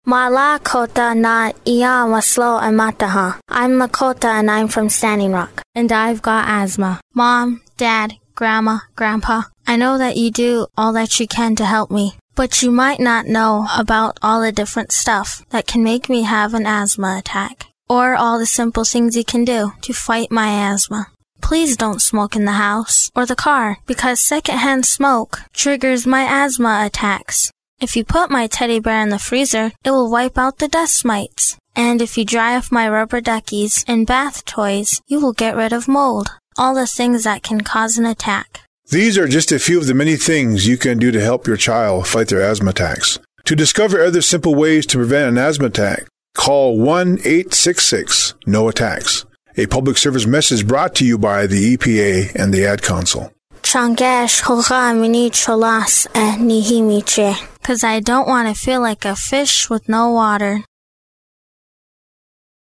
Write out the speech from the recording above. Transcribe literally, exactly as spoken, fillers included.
Mala kota na iya maslo amataha. I'm Lakota and I'm from Standing Rock. And I've got asthma. Mom, Dad, Grandma, Grandpa, I know that you do all that you can to help me, but you might not know about all the different stuff that can make me have an asthma attack, or all the simple things you can do to fight my asthma. Please don't smoke in the house or the car, because secondhand smoke triggers my asthma attacks. If you put my teddy bear in the freezer, it will wipe out the dust mites. And if you dry off my rubber duckies and bath toys, you will get rid of mold. All the things that can cause an attack. These are just a few of the many things you can do to help your child fight their asthma attacks. To discover other simple ways to prevent an asthma attack, call one eight six six, N O attacks. A public service message brought to you by the E P A and the Ad Council. Changesh hoga mini cholas eh nihimiche. Cause I don't want to feel like a fish with no water.